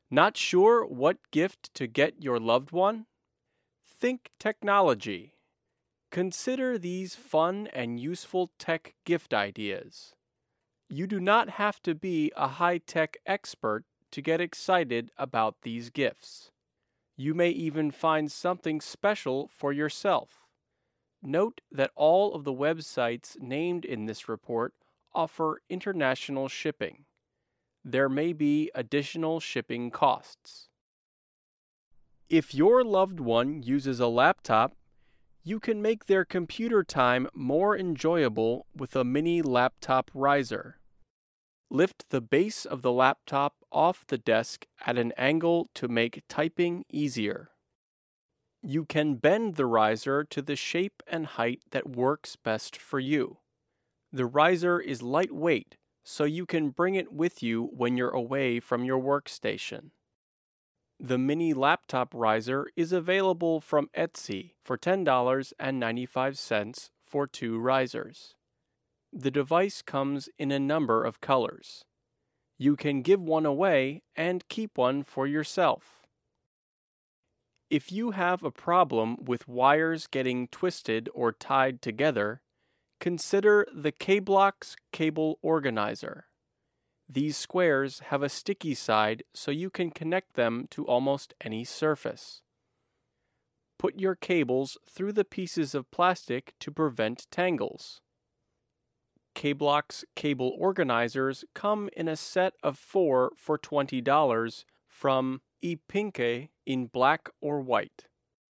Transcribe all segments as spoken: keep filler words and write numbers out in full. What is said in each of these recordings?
Not sure what gift to get your loved one? Think technology. Consider these fun and useful tech gift ideas. You do not have to be a high-tech expert to get excited about these gifts. You may even find something special for yourself. Note that all of the websites named in this report offer international shipping. There may be additional shipping costs. If your loved one uses a laptop, you can make their computer time more enjoyable with a mini laptop riser. Lift the base of the laptop off the desk at an angle to make typing easier. You can bend the riser to the shape and height that works best for you. The riser is lightweight, so you can bring it with you when you're away from your workstation. The mini laptop riser is available from Etsy for ten dollars and ninety-five cents for two risers. The device comes in a number of colors. You can give one away and keep one for yourself. If you have a problem with wires getting twisted or tied together, consider the K-Blox Cable Organizer. These squares have a sticky side so you can connect them to almost any surface. Put your cables through the pieces of plastic to prevent tangles. K-Blox Cable Organizers come in a set of four for twenty dollars from ePinke in black or white.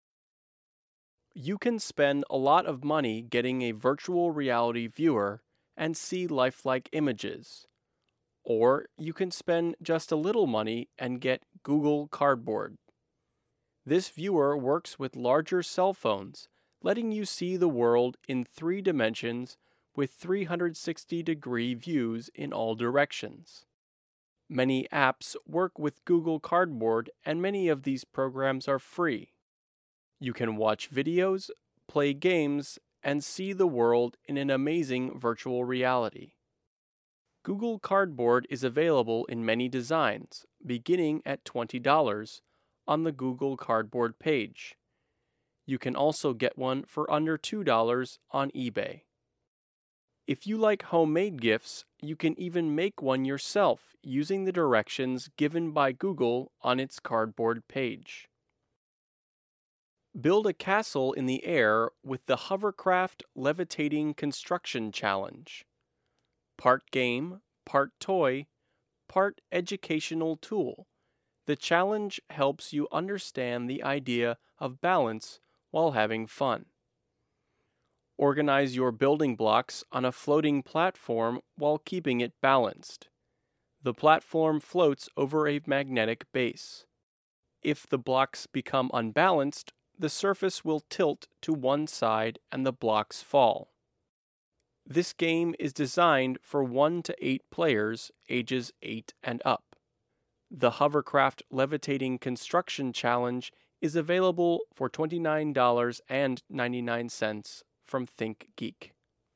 You can spend a lot of money getting a virtual reality viewer and see lifelike images. Or you can spend just a little money and get Google Cardboard. This viewer works with larger cell phones, letting you see the world in three dimensions with three hundred sixty degree views in all directions. Many apps work with Google Cardboard, and many of these programs are free. You can watch videos, play games, and see the world in an amazing virtual reality. Google Cardboard is available in many designs, beginning at twenty dollars on the Google Cardboard page. You can also get one for under two dollars on eBay. If you like homemade gifts, you can even make one yourself using the directions given by Google on its Cardboard page. Build a castle in the air with the Hovercraft Levitating Construction Challenge. Part game, part toy, part educational tool. The challenge helps you understand the idea of balance while having fun. Organize your building blocks on a floating platform while keeping it balanced. The platform floats over a magnetic base. If the blocks become unbalanced, the surface will tilt to one side and the blocks fall. This game is designed for one to eight players, ages eight and up. The Hovercraft Levitating Construction Challenge is available for twenty-nine dollars and ninety-nine cents from ThinkGeek.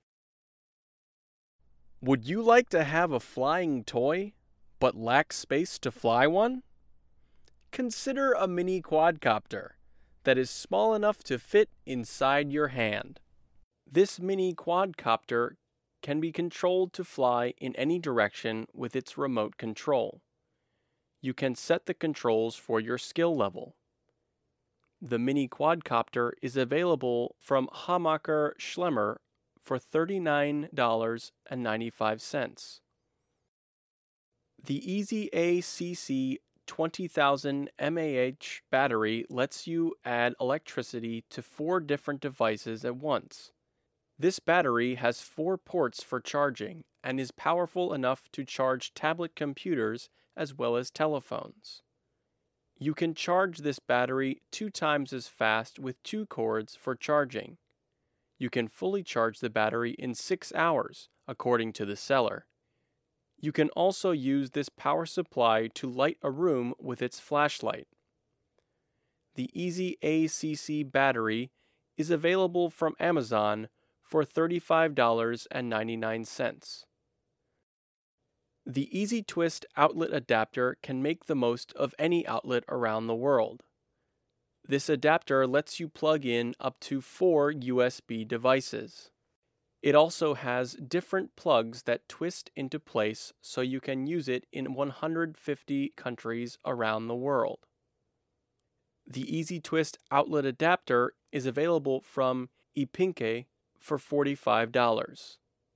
Would you like to have a flying toy, but lack space to fly one? Consider a mini quadcopter that is small enough to fit inside your hand. This mini quadcopter can be controlled to fly in any direction with its remote control. You can set the controls for your skill level. The mini quadcopter is available from Hamacher Schlemmer for thirty-nine dollars and ninety-five cents. The EasyACC twenty thousand milliamp hour battery lets you add electricity to four different devices at once. This battery has four ports for charging and is powerful enough to charge tablet computers as well as telephones. You can charge this battery two times as fast with two cords for charging. You can fully charge the battery in six hours, according to the seller. You can also use this power supply to light a room with its flashlight. The EasyACC battery is available from Amazon for thirty-five dollars and ninety-nine cents. The EasyTwist outlet adapter can make the most of any outlet around the world. This adapter lets you plug in up to four U S B devices. It also has different plugs that twist into place so you can use it in one hundred fifty countries around the world. The EasyTwist outlet adapter is available from ePinke for forty-five dollars.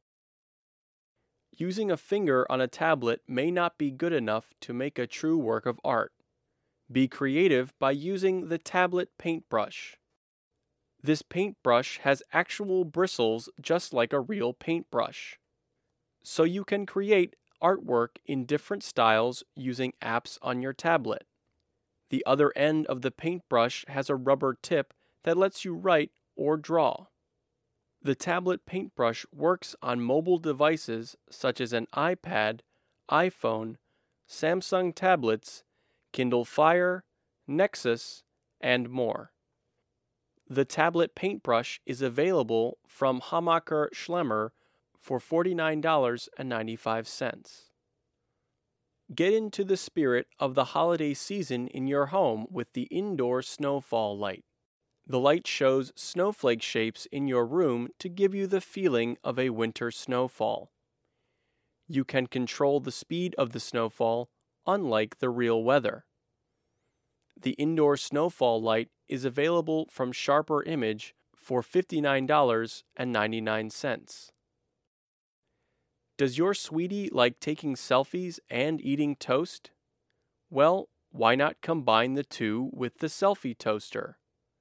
Using a finger on a tablet may not be good enough to make a true work of art. Be creative by using the tablet paintbrush. This paintbrush has actual bristles just like a real paintbrush. So you can create artwork in different styles using apps on your tablet. The other end of the paintbrush has a rubber tip that lets you write or draw. The tablet paintbrush works on mobile devices such as an iPad, iPhone, Samsung tablets, Kindle Fire, Nexus, and more. The tablet paintbrush is available from Hammacher Schlemmer for forty-nine dollars and ninety-five cents. Get into the spirit of the holiday season in your home with the indoor snowfall light. The light shows snowflake shapes in your room to give you the feeling of a winter snowfall. You can control the speed of the snowfall, unlike the real weather. The indoor snowfall light is available from Sharper Image for fifty-nine dollars and ninety-nine cents. Does your sweetie like taking selfies and eating toast? Well, why not combine the two with the selfie toaster?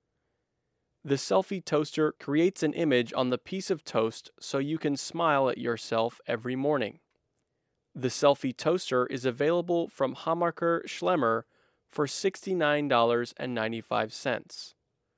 The selfie toaster creates an image on the piece of toast so you can smile at yourself every morning. The selfie toaster is available from Hammacher Schlemmer for sixty-nine dollars and ninety-five cents.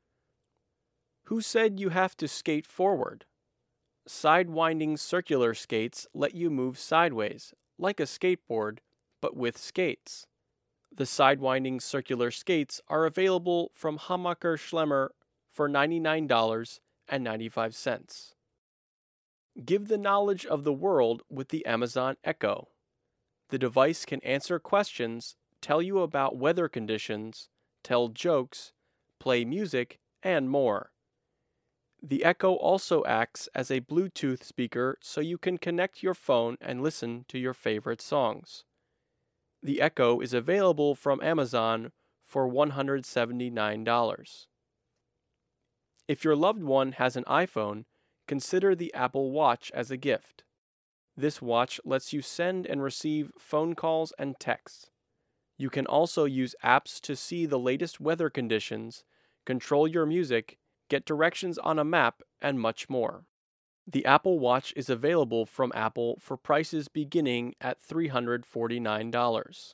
Who said you have to skate forward? Sidewinding circular skates let you move sideways, like a skateboard, but with skates. The sidewinding circular skates are available from Hammacher Schlemmer for ninety-nine dollars and ninety-five cents. Give the knowledge of the world with the Amazon Echo. The device can answer questions, tell you about weather conditions, tell jokes, play music, and more. The Echo also acts as a Bluetooth speaker so you can connect your phone and listen to your favorite songs. The Echo is available from Amazon for one hundred seventy-nine dollars. If your loved one has an iPhone, consider the Apple Watch as a gift. This watch lets you send and receive phone calls and texts. You can also use apps to see the latest weather conditions, control your music, get directions on a map, and much more. The Apple Watch is available from Apple for prices beginning at three hundred forty-nine dollars.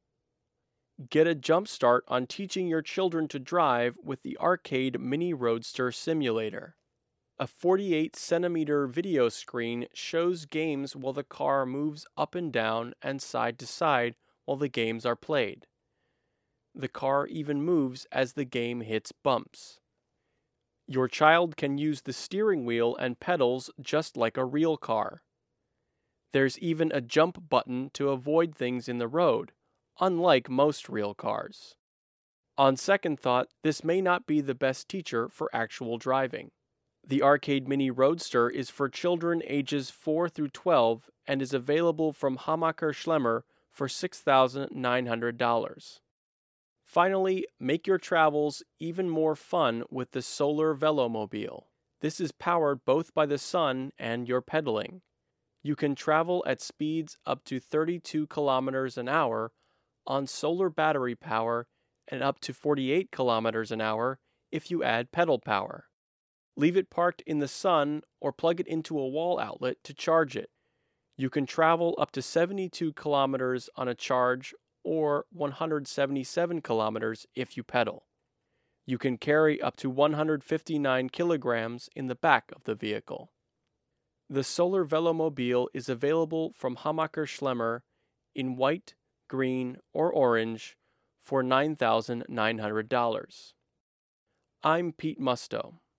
Get a jump start on teaching your children to drive with the Arcade Mini Roadster Simulator. A forty-eight centimeter video screen shows games while the car moves up and down and side to side while the games are played. The car even moves as the game hits bumps. Your child can use the steering wheel and pedals just like a real car. There's even a jump button to avoid things in the road, unlike most real cars. On second thought, this may not be the best teacher for actual driving. The Arcade Mini Roadster is for children ages four through twelve and is available from Hammacher Schlemmer for six thousand nine hundred dollars. Finally, make your travels even more fun with the Solar Velomobile. This is powered both by the sun and your pedaling. You can travel at speeds up to thirty-two kilometers an hour on solar battery power and up to forty-eight kilometers an hour if you add pedal power. Leave it parked in the sun or plug it into a wall outlet to charge it. You can travel up to seventy-two kilometers on a charge or one hundred seventy-seven kilometers if you pedal. You can carry up to one hundred fifty-nine kilograms in the back of the vehicle. The Solar Velomobile is available from Hammacher Schlemmer in white, green, or orange for nine thousand nine hundred dollars. I'm Pete Musto.